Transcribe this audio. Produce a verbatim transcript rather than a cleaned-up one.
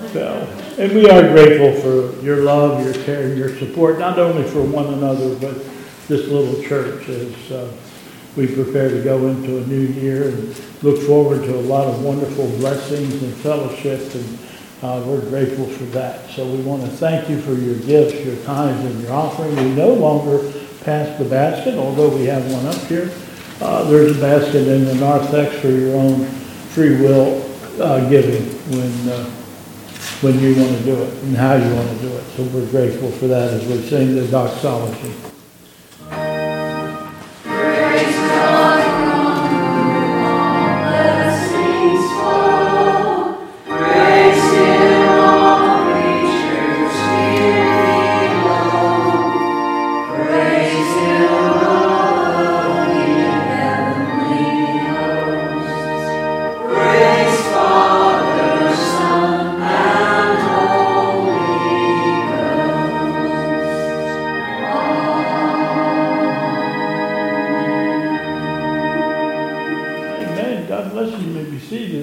So, and we are grateful for your love, your care, and your support, not only for one another, but this little church as uh, we prepare to go into a new year and look forward to a lot of wonderful blessings and fellowship, and uh, we're grateful for that. So we want to thank you for your gifts, your tithes, and your offering. We no longer pass the basket, although we have one up here. Uh, there's a basket in the narthex for your own free will uh, giving when uh, when you want to do it and how you want to do it. So we're grateful for that as we sing the doxology. God bless you. You may be seated.